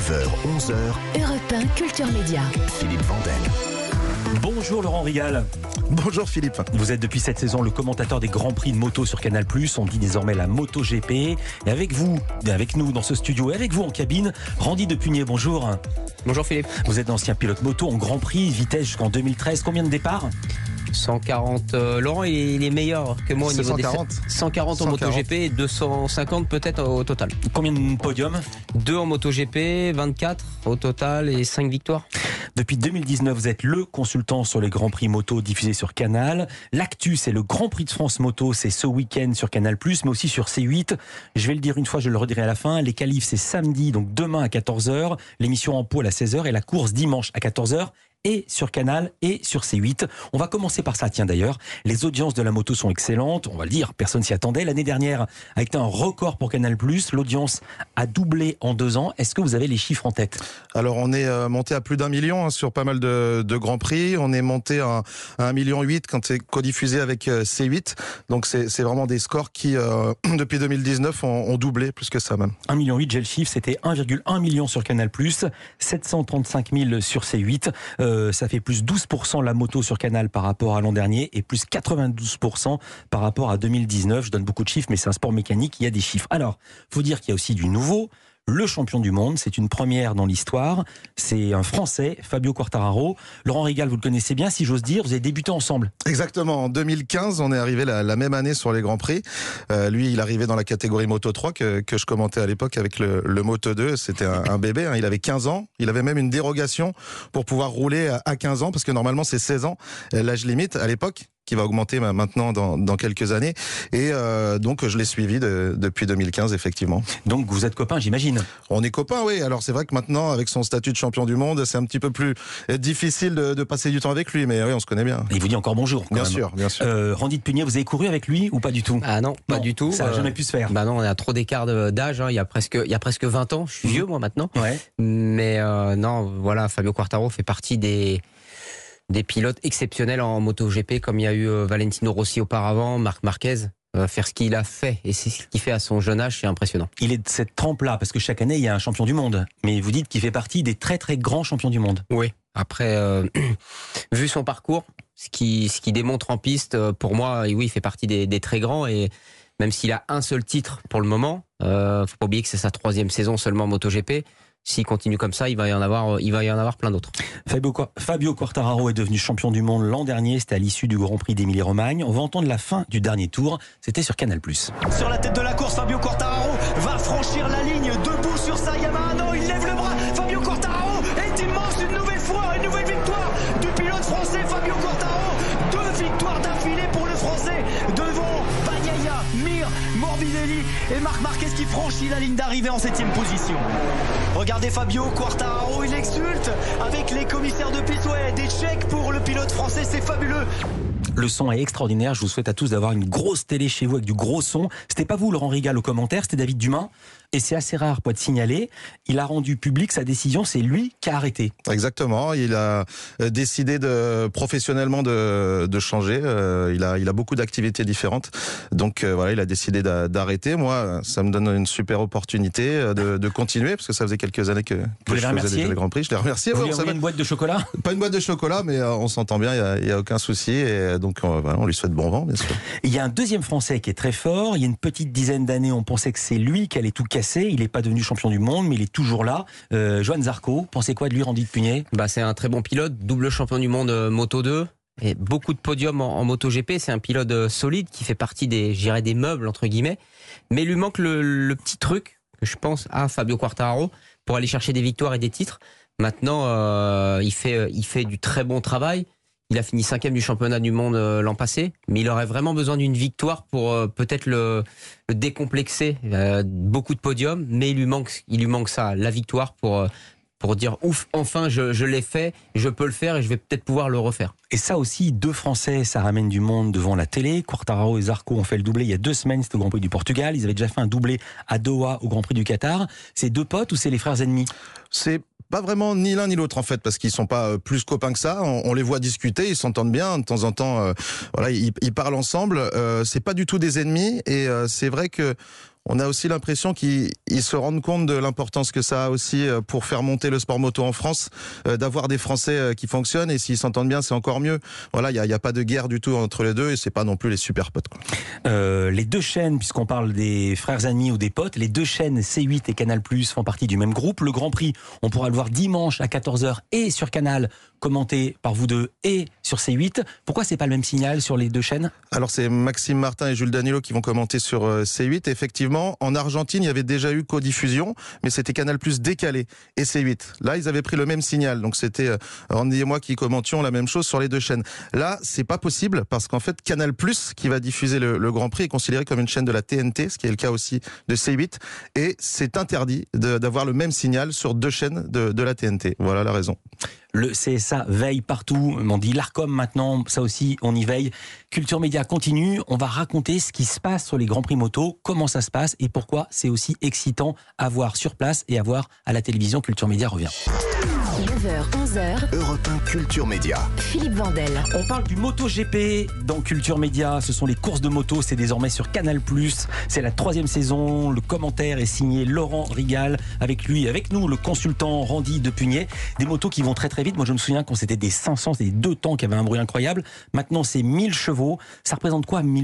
9h, 11h. Europe 1 Culture Média. Philippe Vandel. Bonjour Laurent Rigal. Bonjour Philippe. Vous êtes depuis cette saison le commentateur des Grands Prix de moto sur Canal+. On dit désormais la MotoGP. Et avec vous, avec nous dans ce studio, et avec vous en cabine, Randy Depugné, bonjour. Bonjour Philippe. Vous êtes ancien pilote moto en Grand Prix, vitesse jusqu'en 2013. Combien de départs ? 140. Laurent, il est meilleur que moi au niveau 140. des 140 en MotoGP et 250 peut-être au total. Combien de podiums ? 2 en MotoGP, 24 au total et 5 victoires. Depuis 2019, vous êtes le consultant sur les Grands Prix moto diffusés sur Canal. L'actu, c'est le Grand Prix de France moto, c'est ce week-end sur Canal+, mais aussi sur C8. Je vais le dire une fois, je le redirai à la fin. Les qualifs, c'est samedi, donc demain à 14h. L'émission en pôle à 16h et la course dimanche à 14h. Et sur Canal et sur C8. On va commencer par ça, tiens d'ailleurs. Les audiences de la moto sont excellentes, on va le dire, personne s'y attendait. L'année dernière a été un record pour Canal+, l'audience a doublé en 2 ans. Est-ce que vous avez les chiffres en tête ? Alors on est monté à plus d'1 million sur pas mal de Grands Prix. On est monté à 1,8 million quand c'est codiffusé avec C8. Donc c'est vraiment des scores qui, depuis 2019, ont doublé, plus que ça même. 1,8 million, j'ai le chiffre, c'était 1,1 million sur Canal+, 735 000 sur C8. Ça fait plus 12% la moto sur Canal par rapport à l'an dernier et plus 92% par rapport à 2019. Je donne beaucoup de chiffres, mais c'est un sport mécanique, il y a des chiffres. Alors, faut dire qu'il y a aussi du nouveau. Le champion du monde, c'est une première dans l'histoire. C'est un Français, Fabio Quartararo. Laurent Rigal, vous le connaissez bien, si j'ose dire. Vous avez débuté ensemble. Exactement. En 2015, on est arrivé la même année sur les Grands Prix. Lui, il arrivait dans la catégorie Moto 3 que je commentais à l'époque avec le Moto 2. C'était un bébé. Hein. Il avait 15 ans. Il avait même une dérogation pour pouvoir rouler à 15 ans parce que normalement, c'est 16 ans l'âge limite à l'époque, qui va augmenter maintenant dans quelques années. Et donc, je l'ai suivi depuis 2015, effectivement. Donc, vous êtes copains, j'imagine. On est copains, oui. Alors, c'est vrai que maintenant, avec son statut de champion du monde, c'est un petit peu plus difficile de passer du temps avec lui. Mais oui, on se connaît bien. Et il vous dit encore bonjour. Bien sûr, bien sûr. Randy Depugné, vous avez couru avec lui ou pas du tout ? Ah non, pas du tout. Ça n'a jamais pu se faire. Bah non, on a trop d'écart d'âge. Hein. Il y a presque 20 ans. Je suis vieux, moi, maintenant. Ouais. Mais non, voilà, Fabio Quartararo fait partie des pilotes exceptionnels en MotoGP, comme il y a eu Valentino Rossi auparavant, Marc Marquez. Faire ce qu'il a fait et c'est ce qu'il fait à son jeune âge, c'est impressionnant. Il est de cette trempe-là, parce que chaque année, il y a un champion du monde. Mais vous dites qu'il fait partie des très très grands champions du monde. Oui. Après, vu son parcours, ce qui démontre en piste, pour moi, oui, il fait partie des très grands. Et même s'il a un seul titre pour le moment, faut pas oublier que c'est sa 3e saison seulement en MotoGP. S'il continue comme ça, il va y en avoir plein d'autres. Fabio Quartararo est devenu champion du monde l'an dernier. C'était à l'issue du Grand Prix d'Émilie-Romagne. On va entendre la fin du dernier tour. C'était sur Canal+. Sur la tête de la course, Fabio Quartararo va franchir la ligne debout sur sa Yamaha. Non, il lève le bras. Fabio Quartararo est immense une nouvelle fois, une nouvelle victoire du pilote français Fabio Quartararo. 2 victoires d'affilée pour le français devant Bagnaia, Mir, Morbidelli et Marc Marquez qui franchit la ligne d'arrivée en 7e position. Regardez Fabio Quartararo, il exulte avec les commissaires de piste. Ouais, des chèques pour le pilote français, c'est fabuleux. Le son est extraordinaire. Je vous souhaite à tous d'avoir une grosse télé chez vous avec du gros son. C'était pas vous, Laurent Rigal, au commentaire, c'était David Dumas. Et c'est assez rare pour être signalé. Il a rendu public sa décision, c'est lui qui a arrêté. Exactement. Il a décidé professionnellement de changer. Il a beaucoup d'activités différentes. Donc voilà, il a décidé d'arrêter. Moi, ça me donne une super opportunité de continuer parce que ça faisait quelques années que je faisais déjà les Grands Prix. Je l'ai remercié. Vous lui avez une boîte de chocolat ? Pas une boîte de chocolat, mais on s'entend bien. Il y a aucun souci. Et donc voilà, on lui souhaite bon vent, bien sûr. Il y a un deuxième Français qui est très fort. Il y a une petite dizaine d'années, on pensait que c'est lui qui allait tout casser. Il n'est pas devenu champion du monde, mais il est toujours là. Johan Zarco, pensez quoi de lui, Randy Depugné ? C'est un très bon pilote, double champion du monde Moto 2. Et beaucoup de podiums en MotoGP. C'est un pilote solide qui fait partie des meubles, entre guillemets. Mais il lui manque le petit truc que je pense à Fabio Quartararo pour aller chercher des victoires et des titres. Maintenant, il fait du très bon travail. Il a fini 5e du championnat du monde l'an passé, mais il aurait vraiment besoin d'une victoire pour peut-être le décomplexer. Beaucoup de podiums, mais il lui manque ça, la victoire pour dire ouf, enfin je l'ai fait, je peux le faire et je vais peut-être pouvoir le refaire. Et ça aussi, 2 Français, ça ramène du monde devant la télé. Quartararo et Zarco ont fait le doublé il y a 2 semaines, c'était au Grand Prix du Portugal. Ils avaient déjà fait un doublé à Doha au Grand Prix du Qatar. C'est 2 potes ou c'est les frères ennemis ? C'est pas vraiment ni l'un ni l'autre en fait, parce qu'ils sont pas plus copains que ça. On les voit discuter, ils s'entendent bien de temps en temps. Voilà, ils parlent ensemble. C'est pas du tout des ennemis, et c'est vrai que on a aussi l'impression qu'ils se rendent compte de l'importance que ça a aussi pour faire monter le sport moto en France, d'avoir des Français qui fonctionnent, et s'ils s'entendent bien, c'est encore mieux. Voilà, il n'y a pas de guerre du tout entre les deux, et c'est pas non plus les super potes, quoi. Les deux chaînes, puisqu'on parle des frères ennemis ou des potes, les deux chaînes C8 et Canal+ font partie du même groupe. Le Grand Prix, on pourra le voir dimanche à 14h et sur Canal, commenté par vous deux, et sur C8. Pourquoi c'est pas le même signal sur les deux chaînes ? Alors c'est Maxime Martin et Jules Danilo qui vont commenter sur C8. Effectivement, en Argentine, il y avait déjà eu codiffusion, mais c'était Canal+ décalé et C8. Là, ils avaient pris le même signal, donc c'était Randy et moi qui commentions la même chose sur les deux chaînes. Là, c'est pas possible parce qu'en fait, Canal+, qui va diffuser le Grand Prix, est considéré comme une chaîne de la TNT, ce qui est le cas aussi de C8, et c'est interdit d'avoir le même signal sur deux chaînes de la TNT. Voilà la raison. Le CSA veille partout, on dit l'ARCOM maintenant, ça aussi on y veille. Culture Média continue, on va raconter ce qui se passe sur les Grands Prix moto, comment ça se passe et pourquoi c'est aussi excitant à voir sur place et à voir à la télévision. Culture Média revient. 9h, 11h, Europe 1 Culture Média. Philippe Vandel. On parle du MotoGP dans Culture Média, ce sont les courses de moto, c'est désormais sur Canal+, c'est la 3e saison, le commentaire est signé Laurent Rigal, avec lui, avec nous, le consultant Randy Depugnet, des motos qui vont très très vite. Moi je me souviens quand c'était des 500, c'était des 2 temps qui avaient un bruit incroyable, maintenant c'est 1000 chevaux, ça représente quoi 1000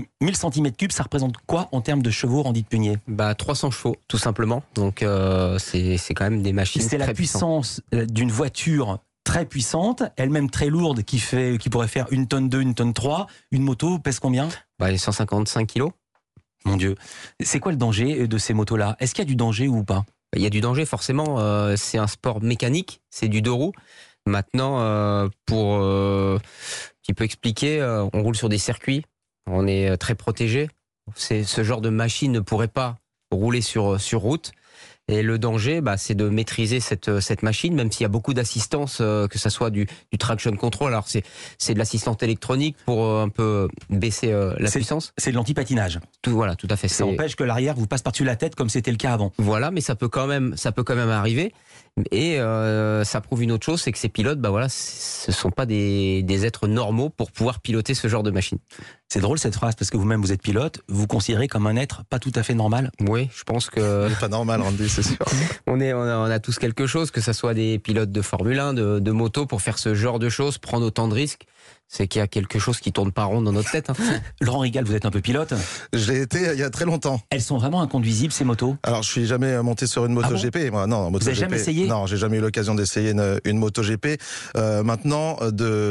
cm3, ça représente quoi en termes de chevaux, Randy Depugnet ? 300 chevaux, tout simplement, donc c'est quand même des machines c'est très la puissance d'une voiture très puissante, elle-même très lourde, qui pourrait faire 1 tonne 2, 1 tonne 3. Une moto pèse combien ? 155 kilos. Mon Dieu. C'est quoi le danger de ces motos-là ? Est-ce qu'il y a du danger ou pas ? Il y a du danger, forcément. C'est un sport mécanique, c'est du 2 roues. Maintenant, pour un petit peu expliquer, on roule sur des circuits, on est très protégé. Ce genre de machine ne pourrait pas rouler sur route. Et le danger, c'est de maîtriser cette machine, même s'il y a beaucoup d'assistance, que ça soit du traction control. Alors c'est de l'assistance électronique pour un peu baisser la puissance. C'est de l'antipatinage. Tout à fait. Ça empêche que l'arrière vous passe par-dessus la tête comme c'était le cas avant. Voilà, mais ça peut quand même arriver. Et ça prouve une autre chose, c'est que ces pilotes, ce sont pas des êtres normaux pour pouvoir piloter ce genre de machine. C'est drôle cette phrase parce que vous-même vous êtes pilote, vous considérez comme un être pas tout à fait normal. Oui, je pense que Pas normal, Randy, c'est sûr. on a tous quelque chose, que ça soit des pilotes de Formule 1, de moto, pour faire ce genre de choses, prendre autant de risques. C'est qu'il y a quelque chose qui tourne pas rond dans notre tête. Laurent Rigal, vous êtes un peu pilote. Je l'ai été il y a très longtemps. Elles sont vraiment inconduisibles ces motos ? Alors, je suis jamais monté sur une moto GP. Moi, non, Vous avez jamais essayé ? Non, j'ai jamais eu l'occasion d'essayer une moto GP. Maintenant,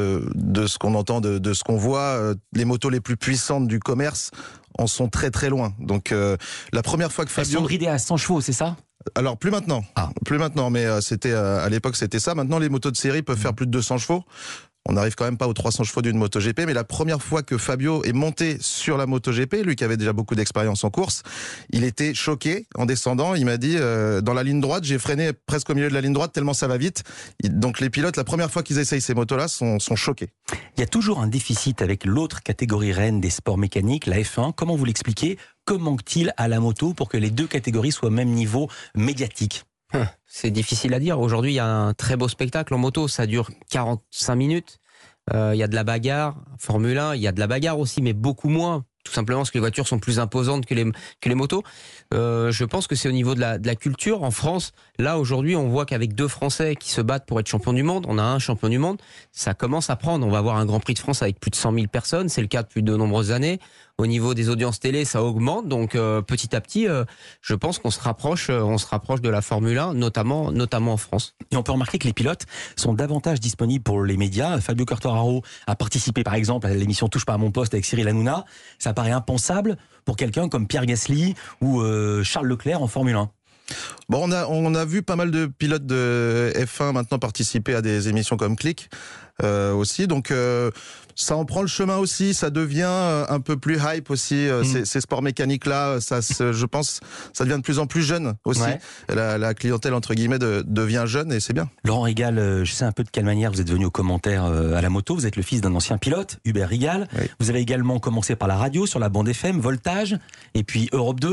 de ce qu'on entend, de ce qu'on voit, les motos les plus puissantes du commerce en sont très très loin. Donc, la première fois que Elles Fabio... sont bridées à 100 chevaux, c'est ça ? Alors, plus maintenant. Plus maintenant, mais c'était à l'époque, c'était ça. Maintenant, les motos de série peuvent faire plus de 200 chevaux. On n'arrive quand même pas aux 300 chevaux d'une MotoGP, mais la première fois que Fabio est monté sur la MotoGP, lui qui avait déjà beaucoup d'expérience en course, il était choqué en descendant. Il m'a dit, dans la ligne droite, j'ai freiné presque au milieu de la ligne droite tellement ça va vite. Donc les pilotes, la première fois qu'ils essayent ces motos-là, sont choqués. Il y a toujours un déficit avec l'autre catégorie reine des sports mécaniques, la F1. Comment vous l'expliquez ? Que manque-t-il à la moto pour que les deux catégories soient au même niveau médiatique ? C'est difficile à dire. Aujourd'hui, il y a un très beau spectacle en moto. Ça dure 45 minutes. Il y a de la bagarre. Formule 1, il y a de la bagarre aussi, mais beaucoup moins. Tout simplement parce que les voitures sont plus imposantes que les motos. Je pense que c'est au niveau de la culture. En France, là, aujourd'hui, on voit qu'avec 2 Français qui se battent pour être champion du monde, on a un champion du monde, ça commence à prendre. On va avoir un Grand Prix de France avec plus de 100 000 personnes. C'est le cas depuis de nombreuses années. Au niveau des audiences télé, ça augmente. Donc, petit à petit, je pense qu'on se rapproche de la Formule 1, notamment en France. Et on peut remarquer que les pilotes sont davantage disponibles pour les médias. Fabio Quartararo a participé, par exemple, à l'émission Touche pas à mon poste avec Cyril Hanouna. Ça paraît impensable pour quelqu'un comme Pierre Gasly ou Charles Leclerc en Formule 1. Bon, on a vu pas mal de pilotes de F1 maintenant participer à des émissions comme Click aussi. Donc ça en prend le chemin aussi, ça devient un peu plus hype aussi, ces sports mécaniques-là, je pense, ça devient de plus en plus jeune aussi. Ouais. La clientèle, entre guillemets, devient jeune et c'est bien. Laurent Rigal, je sais un peu de quelle manière vous êtes venu aux commentaires à la moto. Vous êtes le fils d'un ancien pilote, Hubert Rigal. Oui. Vous avez également commencé par la radio, sur la bande FM, Voltage, et puis Europe 2.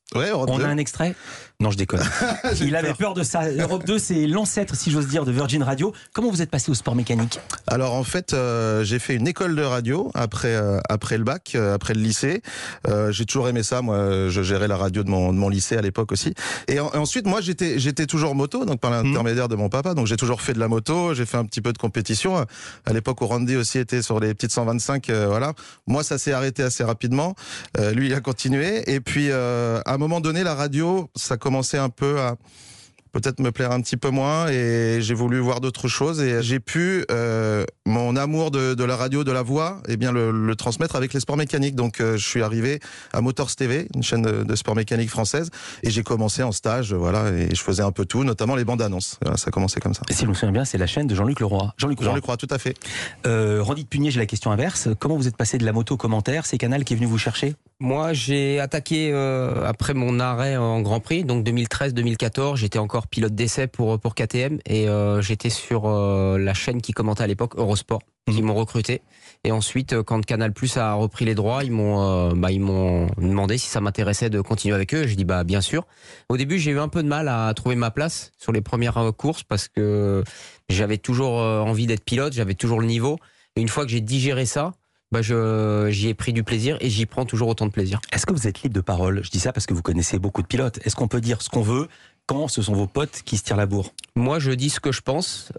Ouais, Europe On 2. a un extrait? Non, je déconne. Il avait peur de ça. Europe 2, c'est l'ancêtre, si j'ose dire, de Virgin Radio. Comment vous êtes passé au sport mécanique? Alors en fait, j'ai fait une école de radio après le bac, après le lycée. J'ai toujours aimé ça. Moi, je gérais la radio de mon lycée à l'époque aussi. Et ensuite, moi, j'étais toujours moto, donc par l'intermédiaire de mon papa. Donc j'ai toujours fait de la moto. J'ai fait un petit peu de compétition. À l'époque où Randy aussi était sur les petites 125. Voilà. Moi, ça s'est arrêté assez rapidement. Lui, il a continué. Et puis à un moment donné, la radio, ça commençait un peu à peut-être me plaire un petit peu moins, et j'ai voulu voir d'autres choses, et j'ai pu mon amour de la radio, de la voix, et bien le transmettre avec les sports mécaniques. Donc je suis arrivé à Motors TV, une chaîne de sport mécanique française, et j'ai commencé en stage, voilà, et je faisais un peu tout, notamment les bandes annonces. Voilà, ça a commencé comme ça. Si je me souviens bien, c'est la chaîne de Jean-Luc Leroy. Jean-Luc Leroy, tout à fait. Randy de Pugné, j'ai la question inverse. Comment vous êtes passé de la moto au commentaire? C'est Canal qui est venu vous chercher? Moi, j'ai attaqué après mon arrêt en Grand Prix, donc 2013-2014. J'étais encore pilote d'essai pour KTM, et j'étais sur la chaîne qui commentait à l'époque, Eurosport, qui m'ont recruté. Et ensuite, quand Canal+ a repris les droits, ils m'ont demandé si ça m'intéressait de continuer avec eux. J'ai dit bien sûr. Au début, j'ai eu un peu de mal à trouver ma place sur les premières courses, parce que j'avais toujours envie d'être pilote, j'avais toujours le niveau. Et une fois que j'ai digéré ça, j'y ai pris du plaisir, et j'y prends toujours autant de plaisir. Est-ce que vous êtes libre de parole? Je dis ça parce que vous connaissez beaucoup de pilotes. Est-ce qu'on peut dire ce qu'on veut quand ce sont vos potes qui se tirent la bourre? Moi, je dis ce que je pense.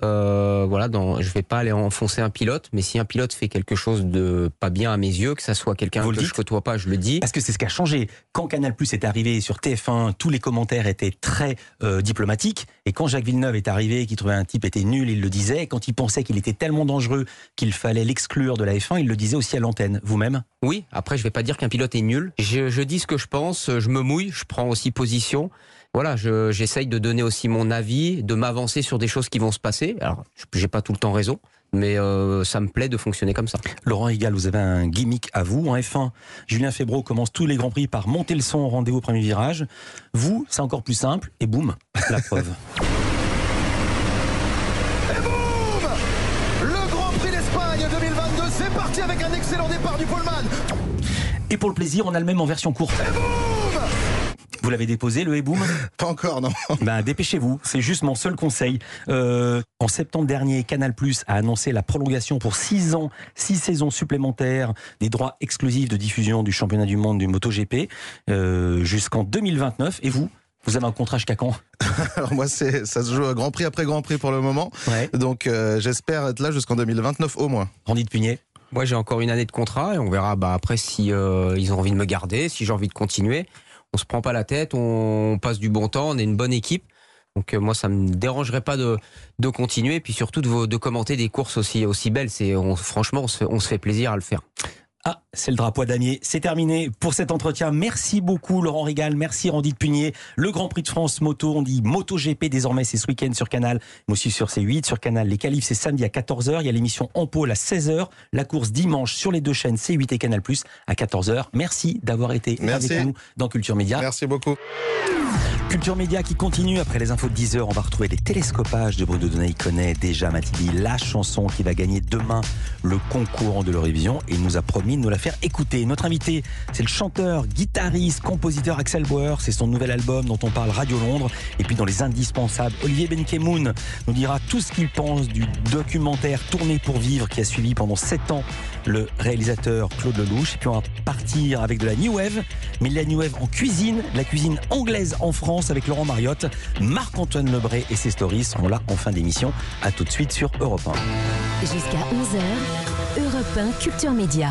Je vais pas aller enfoncer un pilote, mais si un pilote fait quelque chose de pas bien à mes yeux, que ça soit quelqu'un que je côtoie pas, je le dis. Parce que c'est ce qui a changé. Quand Canal+ est arrivé sur TF1, tous les commentaires étaient très diplomatiques. Et quand Jacques Villeneuve est arrivé, qu'il trouvait un type était nul, il le disait. Et quand il pensait qu'il était tellement dangereux qu'il fallait l'exclure de la F1, il le disait aussi à l'antenne. Vous-même? Oui. Après, je vais pas dire qu'un pilote est nul. Je dis ce que je pense. Je me mouille. Je prends aussi position. Voilà, j'essaye de donner aussi mon avis, de m'avancer sur des choses qui vont se passer. Alors, j'ai pas tout le temps raison, mais ça me plaît de fonctionner comme ça. Laurent Rigal, vous avez un gimmick à vous. En F1, Julien Febvreau commence tous les Grands Prix par monter le son au rendez-vous au premier virage. Vous, c'est encore plus simple, et boum, la preuve. Et boum! Le Grand Prix d'Espagne 2022, c'est parti avec un excellent départ du poleman. Et pour le plaisir, on a le même en version courte. Et boum! Vous l'avez déposé, le Eboom? Pas encore, non. Dépêchez-vous, c'est juste mon seul conseil. En septembre dernier, Canal+ a annoncé la prolongation pour 6 ans, 6 saisons supplémentaires des droits exclusifs de diffusion du championnat du monde du MotoGP jusqu'en 2029. Et vous avez un contrat jusqu'à quand? Alors moi, ça se joue Grand Prix après Grand Prix pour le moment. Ouais. Donc j'espère être là jusqu'en 2029 au moins. Randy de Pugné? Moi, j'ai encore une année de contrat, et on verra après si ils ont envie de me garder, si j'ai envie de continuer. On se prend pas la tête, on passe du bon temps, on est une bonne équipe. Donc moi, ça me dérangerait pas de continuer, et puis surtout de commenter des courses aussi belles. Franchement, on se fait plaisir à le faire. Ah, c'est le drapeau à damier. C'est terminé pour cet entretien. Merci beaucoup Laurent Rigal, merci Randy de Pugné. Le Grand Prix de France moto, on dit MotoGP désormais, c'est ce week-end sur Canal, mais aussi sur C8, sur Canal. Les qualifs, c'est samedi à 14h. Il y a l'émission En Pôle à 16h. La course dimanche sur les deux chaînes C8 et Canal+, à 14h. Merci d'avoir été avec nous dans Culture Média. Merci beaucoup. Culture Média qui continue après les infos de 10h. On va retrouver les télescopages de Bruno Donnet-Connet, déjà Mathilde, la chanson qui va gagner demain le concours de l'Eurovision, et il nous a promis de nous la faire écouter. Notre invité, c'est le chanteur, guitariste, compositeur Axel Bauer. C'est son nouvel album dont on parle, Radio Londres. Et puis dans les indispensables, Olivier Benkemoun nous dira tout ce qu'il pense du documentaire Tourner pour vivre qui a suivi pendant 7 ans le réalisateur Claude Lelouch. Et puis on va partir avec de la New Wave, mais de la New Wave en cuisine, la cuisine anglaise en France avec Laurent Mariotte. Marc-Antoine Lebray et ses stories seront là en fin d'émission. À tout de suite sur Europe 1. Jusqu'à 11h, Europe 1 Culture Média.